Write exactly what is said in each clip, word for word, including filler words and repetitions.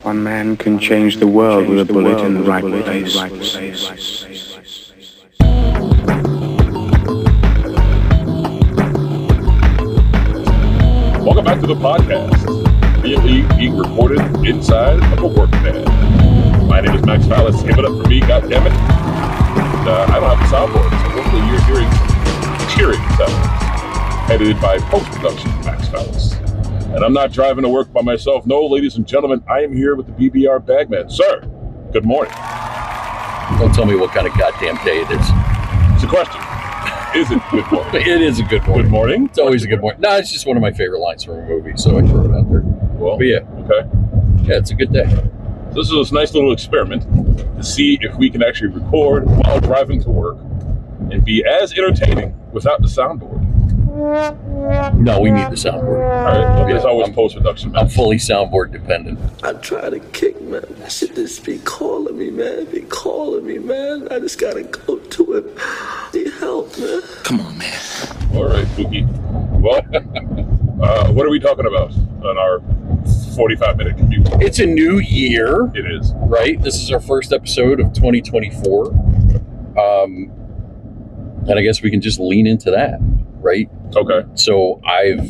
One man can change the world with a bullet in the right place. Welcome back to the podcast, immediately being recorded inside of a work van. My name is Max Fallis. Give it up for me, goddammit. And, uh, I don't have a soundboard, so hopefully you're hearing some cheering sounds. Edited by post-production, Max Fallis. And I'm not driving to work by myself. No, ladies and gentlemen, I am here with the B B R Bagman. Sir, good morning. Don't tell me what kind of goddamn day it is. It's a question. Is it good morning? It is a good morning. Good morning? It's always a good morning. No, it's just one of my favorite lines from a movie, so I throw it out there. Well, but yeah. Okay. Yeah, it's a good day. So this is a nice little experiment to see if we can actually record while driving to work and be as entertaining without the soundboard. No, we need the soundboard. All right, well, there's Yeah, always I'm- post-production. I'm fully soundboard dependent. I try to kick, man. That shit just be calling me, man. Be calling me, man. I just gotta go to it. Need help, man. Come on, man. All right, Pookie. Well, uh, what are we talking about on our forty-five minute commute? It's a new year, It is. right? This is our first episode of twenty twenty-four. Um, and I guess we can just lean into that, right? Okay. So I've,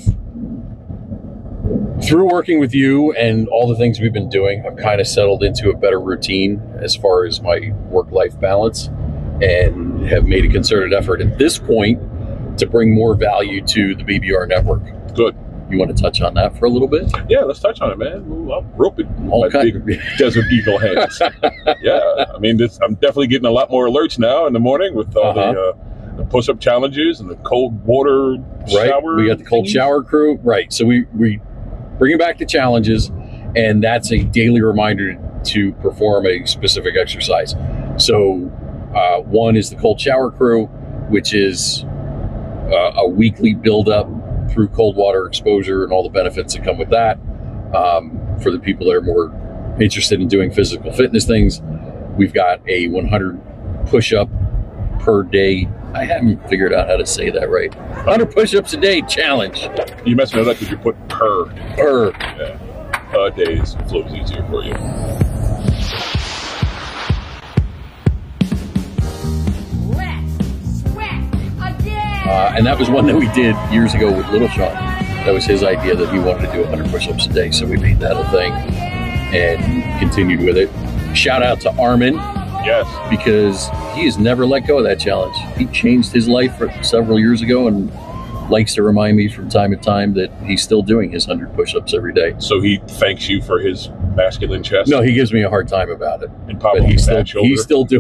through working with you and all the things we've been doing, I've kind of settled into a better routine as far as my work-life balance and have made a concerted effort at this point to bring more value to the B B R network. Good. You want to touch on that for a little bit? Yeah, let's touch on it, man. Ooh, I'm roping All my kind- big Desert Eagle hands. Yeah, I mean, this, I'm definitely getting a lot more alerts now in the morning with all Uh-huh. the, uh, the push-up challenges and the cold water Right. shower. We got the cold thingies. shower crew. Right. So we, we bringing back the challenges, and that's a daily reminder to perform a specific exercise. So uh, one is the cold shower crew, which is uh, a weekly build-up through cold water exposure and all the benefits that come with that. Um, for the people that are more interested in doing physical fitness things, we've got a one hundred push-up per day. I haven't figured out how to say that right. one hundred push-ups a day challenge. You messing it up because you put per. Per. Yeah. Uh, days flows easier for you. Uh, and that was one that we did years ago with Little Sean. That was his idea that he wanted to do one hundred push-ups a day. So we made that a thing and continued with it. Shout out to Armin, Yes. because he has never let go of that challenge. He changed his life for several years ago and likes to remind me from time to time that he's still doing his one hundred push-ups every day. So he thanks you for his masculine chest. No, he gives me a hard time about it. and But probably he's still, fat shoulder. he's still doing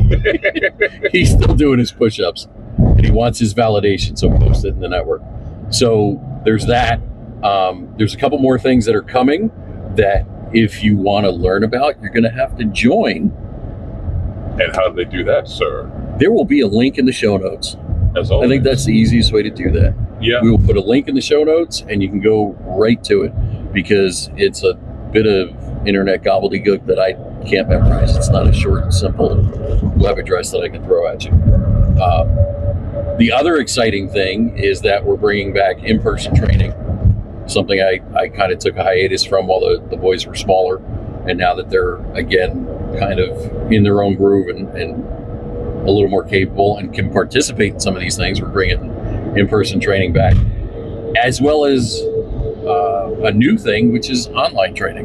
it. He's still doing his push-ups, and he wants his validation, so post it in the network. So there's that. Um, there's a couple more things that are coming that if you want to learn about, you're going to have to join. And how do they do that, sir? There will be a link in the show notes. As always. I think that's the easiest way to do that. Yeah. We will put a link in the show notes, and you can go right to it because it's a bit of internet gobbledygook that I can't memorize. It's not a short and simple web address that I can throw at you. Um, the other exciting thing is that we're bringing back in-person training, something I, I kind of took a hiatus from while the, the boys were smaller. And now that they're, again, kind of in their own groove and, and a little more capable and can participate in some of these things, we're bringing in-person training back, as well as uh, a new thing, which is online training.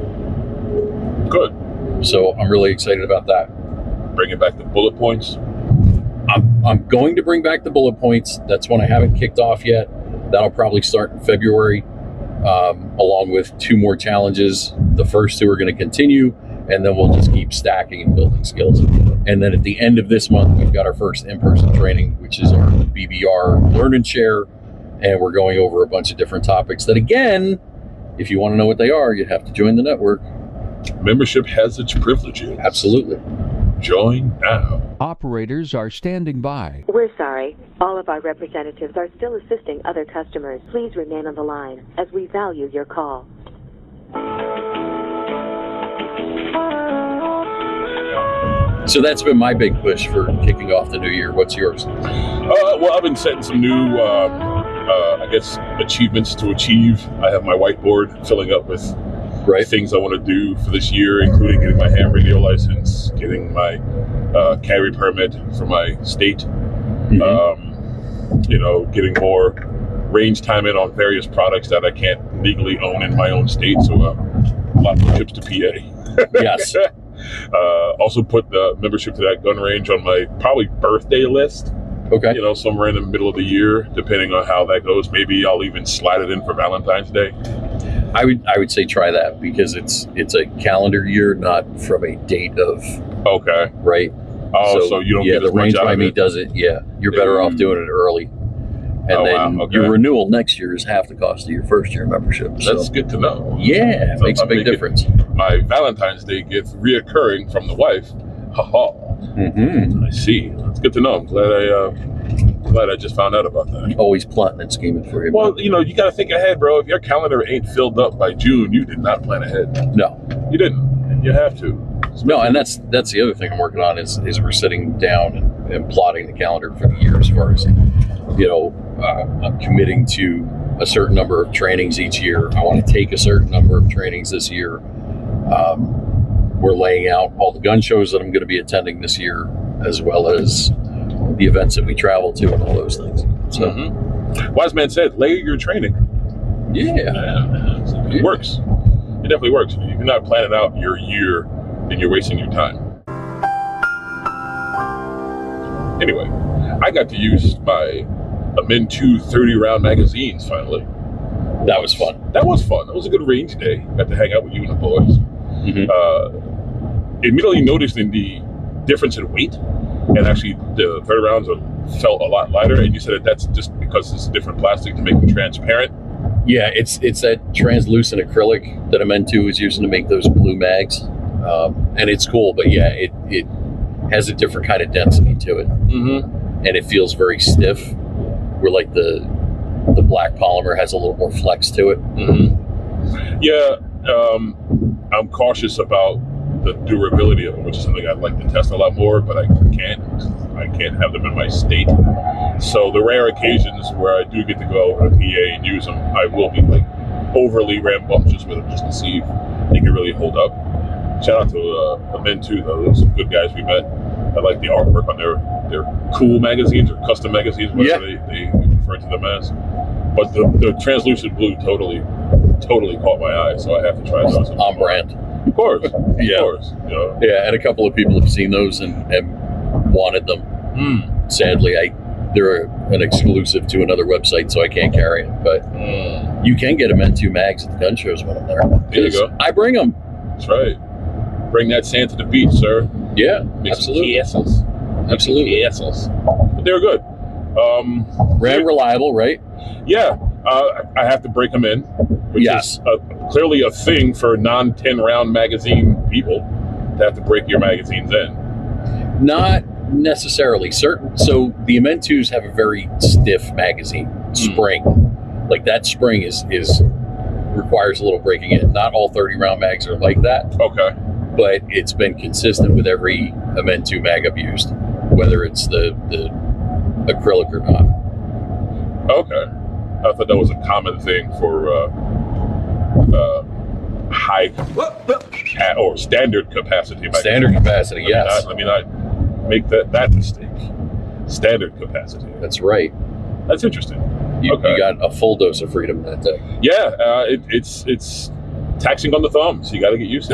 Good. So I'm really excited about that. Bringing back the bullet points. I'm, I'm going to bring back the bullet points. That's one I haven't kicked off yet. That'll probably start in February, um, along with two more challenges. The first two are going to continue, and then we'll just keep stacking and building skills. And then at the end of this month, we've got our first in-person training, which is our B B R Learn and Share. And we're going over a bunch of different topics that, again, if you want to know what they are, you have to join the network. Membership has its privileges. Absolutely. Join now. Operators are standing by. We're sorry. All of our representatives are still assisting other customers. Please remain on the line as we value your call. So that's been my big push for kicking off the new year. What's yours? Uh, well, I've been setting some new, um, uh, I guess, achievements to achieve. I have my whiteboard filling up with Right. things I want to do for this year, including getting my ham radio license, getting my uh, carry permit for my state, Mhm. um, you know, getting more range time in on various products that I can't legally own in my own state. So uh, lots of trips to P A. Yes. uh, also put the membership to that gun range on my probably birthday list. Okay. You know, somewhere in the middle of the year, depending on how that goes. Maybe I'll even slide it in for Valentine's Day. I would I would say try that because it's it's a calendar year, not from a date of Okay. right. Oh, so, you don't yeah, get the as much range out by of me it. does it. Yeah, you're better off Mm. doing it early, and Oh, then wow, okay. your renewal next year is half the cost of your first year membership. So That's good to know. yeah, it So makes a I'm big making- difference. My Valentine's Day gift reoccurring from the wife. Ha ha. Mm-hmm. I see. It's good to know. I'm glad I uh, glad I just found out about that. Always plotting and scheming for you. Well, you know, you got to think ahead, bro. If your calendar ain't filled up by June, you did not plan ahead. no, You didn't. And you have to. no, and that's that's the other thing I'm working on is is we're sitting down and, and plotting the calendar for the year as far as you know. Uh, I'm committing to a certain number of trainings each year. I want to take a certain number of trainings this year. Um, we're laying out all the gun shows that I'm going to be attending this year, as well as the events that we travel to and all those things. So, Mhm. Wise man said, layer your training. yeah. Yeah, it works. It definitely works. If you're not planning out your year, then you're wasting your time. Anyway, I got to use my Amend two thirty round magazines finally. That was fun. That was fun. That was a good range day. Got to hang out with you and the boys. Mhm. Uh, immediately noticing the difference in weight, and actually the thirty rounds are, felt a lot lighter. And you said that that's just because it's different plastic to make them transparent. Yeah, it's it's that translucent acrylic that Amend two is using to make those blue mags, um, and it's cool. But yeah, it it has a different kind of density to it, Mm-hmm. and it feels very stiff. Where like the the black polymer has a little more flex to it. Mm-hmm. Yeah, um, I'm cautious about the durability of them, which is something I'd like to test a lot more, but I can't. I can't have them in my state. So the rare occasions where I do get to go over to P A and use them, I will be like overly rambunctious with them just to see if they can really hold up. Shout out to uh, Amend two though; those are some good guys we met. I like the artwork on their their cool magazines or custom magazines, whatever Yeah. they, they refer to them as. But the, the translucent blue totally, totally caught my eye, so I have to try those. On brand. Of course, Yeah. of course. You know. Yeah, and a couple of people have seen those and, and wanted them. Mm. Sadly, I they're an exclusive to another website, so I can't carry them. But Mm. you can get Amend two mags at the gun shows when I'm there. There you 'Cause go. I bring them. That's right. Bring that sand to the beach, sir. Yeah, Make absolutely. some quesos. Absolutely. Quesos. But they're good. Um, Ran reliable, right? yeah, uh, I have to break them in, which Yes. is uh clearly a thing for non ten round magazine people to have to break your magazines in. Not necessarily certain. So the Amend twos have a very stiff magazine spring. Like that spring is is requires a little breaking in. Not all thirty round mags are like that, Okay. but it's been consistent with every Amend two mag I've used, whether it's the the acrylic or not. Okay. I thought that was a common thing for uh, uh, high ca- or standard capacity magazines. Standard capacity, Let me yes. not- Let me not make that, that mistake. Standard capacity. That's right. That's interesting. You, Okay. you got a full dose of freedom that day. Yeah, uh, it, it's it's taxing on the thumbs. You got to get used to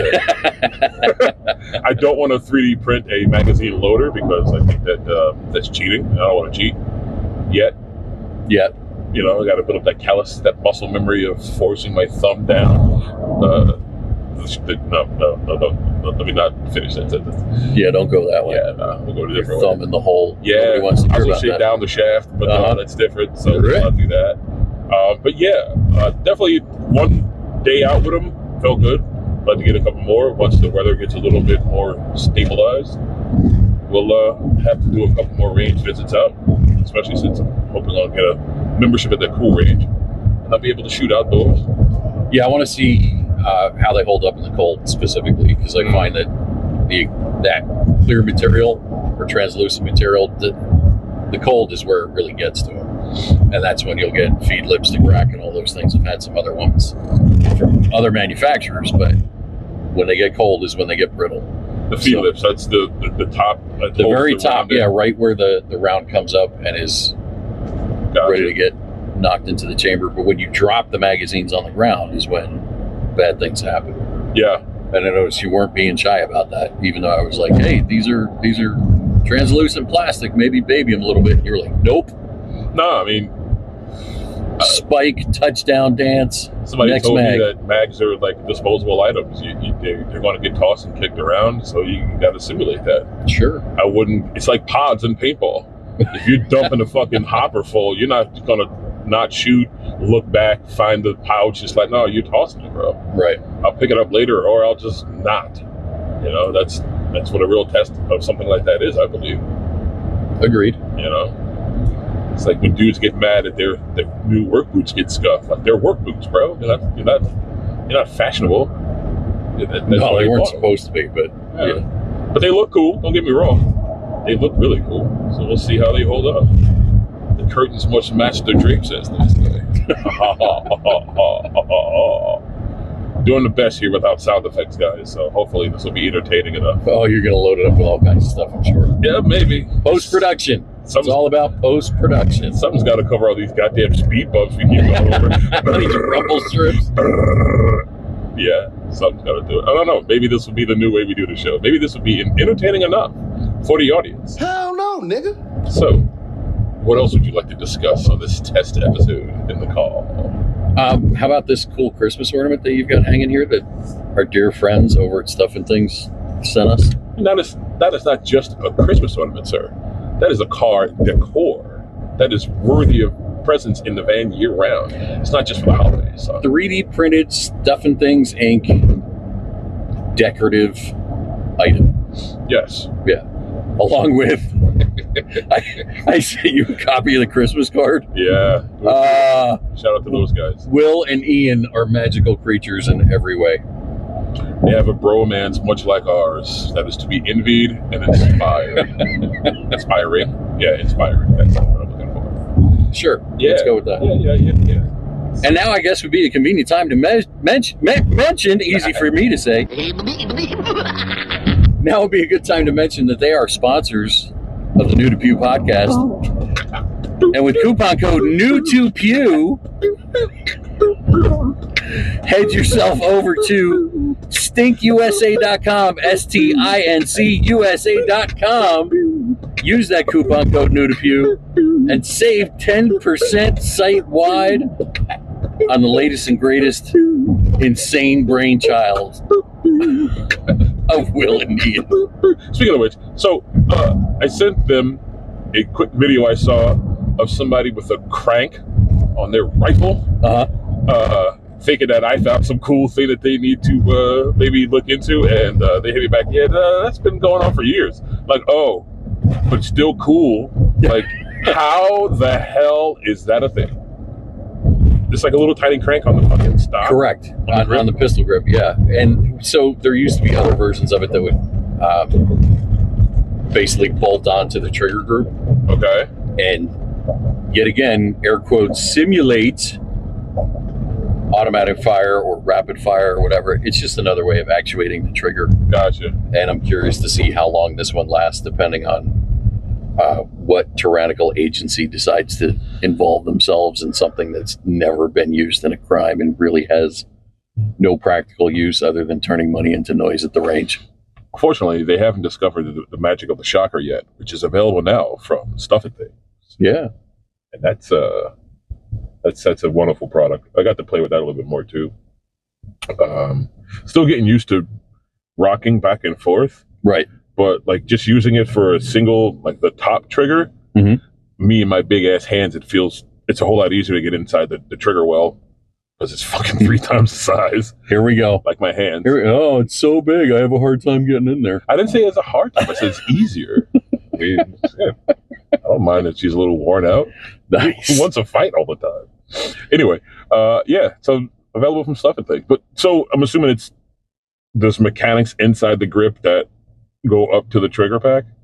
it. I don't want to three D print a magazine loader because I think that uh, that's cheating. I don't want to cheat yet. Yeah. You know, I got to build up that callus, that muscle memory of forcing my thumb down. Uh, the, the, no, no, no, no, no, let me not finish that sentence. Yeah, don't go that way. Yeah, no, we'll go to a different Thumb way. in the hole. Yeah, Nobody wants to I hear was about gonna say that. down the shaft, but Uh-huh. no, that's different. So Right. let's not do that. Uh, but yeah, uh, definitely one day out with them felt good. Like to get a couple more once the weather gets a little bit more stabilized. We'll uh, have to do a couple more range visits out, especially since I'm hoping I'll get a membership at that cool range and I'll be able to shoot outdoors. Yeah, I want to see uh, how they hold up in the cold specifically, because I find that the that clear material or translucent material, the, the cold is where it really gets to them. And that's when you'll get feed lips to crack and all those things. I've had some other ones from other manufacturers, but when they get cold is when they get brittle. The feed So- lips, that's the, the, the top. that The holds very the top, round in. yeah, right where the, the round comes up and is Gotcha. ready to get knocked into the chamber. But when you drop the magazines on the ground is when bad things happen. Yeah. And I noticed you weren't being shy about that, even though I was like, hey, these are these are translucent plastic, maybe baby them a little bit. And you're like, nope. No, I mean, Spike, touchdown dance, somebody next told mag. me that mags are like disposable items. You, you, they're, they're going to get tossed and kicked around, so you got to simulate that. Sure. I wouldn't. It's like pods in paintball. If you're dumping a fucking hopper full, you're not going to not shoot, look back, find the pouch. It's like, no, you're tossing it, bro. Right. I'll pick it up later, or I'll just not. You know, that's that's what a real test of something like that is, I believe. Agreed. You know, it's like when dudes get mad at their, their new work boots get scuffed. Like, they're work boots, bro. You're not you're not you're not fashionable. Yeah, that- that's No, why they you weren't bought them. supposed to be, but Yeah. yeah. But they look cool. Don't get me wrong. They look really cool. So we'll see how they hold up. The curtains must match the drapes, as they say. Doing the best here without sound effects, guys. So hopefully this will be entertaining enough. Oh, you're going to load it up with all kinds of stuff, I'm sure. Yeah, maybe. Post-production. It's Something's, all about post-production. something's got to cover all these goddamn speed bumps we keep going over. These rumble strips. Yeah, something's got to do it. I don't know. Maybe this will be the new way we do the show. Maybe this will be entertaining enough for the audience. Hell no, nigga. So, what else would you like to discuss on this test episode in the call? Um, how about this cool Christmas ornament that you've got hanging here that our dear friends over at Stuff and Things sent us? That is, that is not just a Christmas ornament, sir. That is a car decor that is worthy of presence in the van year round. It's not just for the holidays. So. three D printed Stuff and Things Incorporated decorative item. Yes. Yeah. Along with, I, I sent you a copy of the Christmas card. Yeah. Uh, Shout out to those guys. Will and Ian are magical creatures in every way. They have a bromance much like ours that is to be envied and inspired. Inspiring? Yeah, inspiring. That's what I'm looking for. Sure. Yeah. Let's go with that. Yeah, yeah, yeah, yeah. And now I guess would be a convenient time to me- mention, me- mention, easy for me to say. Now would be a good time to mention that they are sponsors of the New to Pew podcast. And with coupon code New to Pew, head yourself over to stink u s a dot com, S T I N C U S A dot com. Use that coupon code New to Pew and save ten percent site-wide on the latest and greatest insane brainchild of Will and Ian. Speaking of which, so uh, I sent them a quick video I saw of somebody with a crank on their rifle, Uh-huh. uh, thinking that I found some cool thing that they need to uh, maybe look into, and uh, they hit me back, yeah, uh, that's been going on for years. Like, oh, but still cool. Like, how the hell is that a thing? It's like a little tiny crank on the fucking stock. Correct. the On, grip? on the pistol grip, yeah. And so there used to be other versions of it that would um, basically bolt onto the trigger group Okay. and yet again, air quotes, simulate automatic fire or rapid fire or whatever. It's just another way of actuating the trigger. Gotcha. And I'm curious to see how long this one lasts, depending on uh, what tyrannical agency decides to involve themselves in something that's never been used in a crime and really has no practical use other than turning money into noise at the range. Fortunately, they haven't discovered the, the magic of the shocker yet, which is available now from Stuff and Things. Yeah. And that's uh that's that's a wonderful product. I got to play with that a little bit more too. Um, still getting used to rocking back and forth, Right. but like just using it for a single, like the top trigger, Mhm. me and my big ass hands, it feels it's a whole lot easier to get inside the, the trigger well because it's fucking three times the size, Here we go. like my hands. Here we, oh, it's so big. I have a hard time getting in there. I didn't say it's a hard time. I said it's easier. I mean, yeah. I don't mind that she's a little worn out. Nice. Who wants to fight all the time? Anyway, uh, yeah, so available from Stuff and Things. But so I'm assuming it's those mechanics inside the grip that go up to the trigger pack.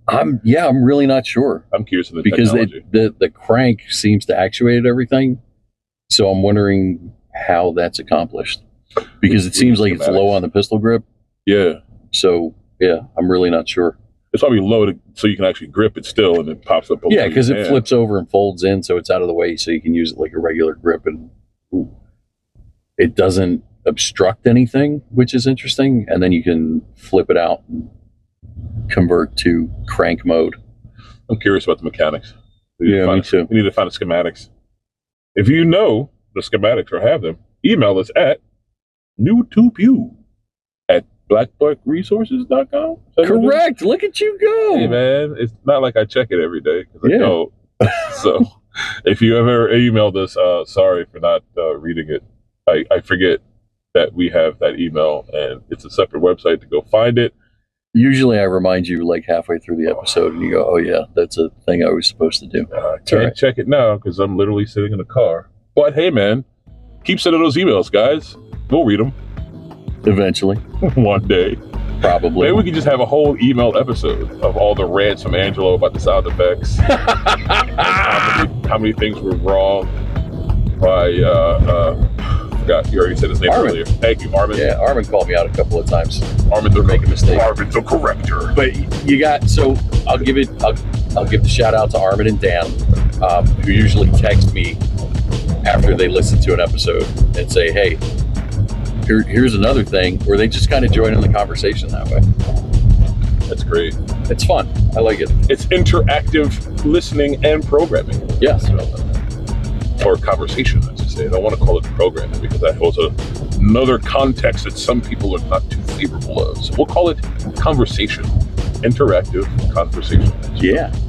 I'm yeah, I'm really not sure I'm curious of the because technology. it, the the crank seems to actuate everything. So I'm wondering how that's accomplished because it seems like it's low on the pistol grip. Yeah. So yeah, I'm really not sure. It's probably low to, so you can actually grip it still, and it pops up. Yeah, because it hand. flips over and folds in, so it's out of the way, so you can use it like a regular grip, and ooh, it doesn't obstruct anything, which is interesting. And then you can flip it out and convert to crank mode. I'm curious about the mechanics. We need to Yeah, find, me too. We need to find the schematics. If you know the schematics or have them, email us at new to pew at black buck resources dot com. Correct. Look at you go. Hey, man, it's not like I check it every day because Yeah. I don't. So if you ever emailed us, uh, sorry for not uh, reading it. I, I forget that we have that email, and it's a separate website to go find it. Usually I remind you like halfway through the episode and you go, oh yeah, that's a thing I was supposed to do. Uh, I can't right. check it now because I'm literally sitting in the car. But hey, man, keep sending those emails, guys. We'll read them Eventually, one day. probably. Maybe we could just have a whole email episode of all the rants from Angelo about the sound effects. how, many, how many things were wrong. By, uh, uh, forgot, you already said his name Armin. earlier. Thank you, Armin. Yeah, Armin called me out a couple of times. Armin the Make a mistake. Armin the corrector. But you got, so I'll give it, I'll, I'll give the shout out to Armin and Dan, um, who usually text me after they listen to an episode and say, hey, here, here's another thing, where they just kind of join in the conversation that way. That's great. It's fun. I like it. It's interactive listening and programming. Yes. Or conversation, I should say. I don't want to call it programming because that holds a, another context that some people are not too favorable of. So we'll call it conversation. Interactive conversation. Yeah.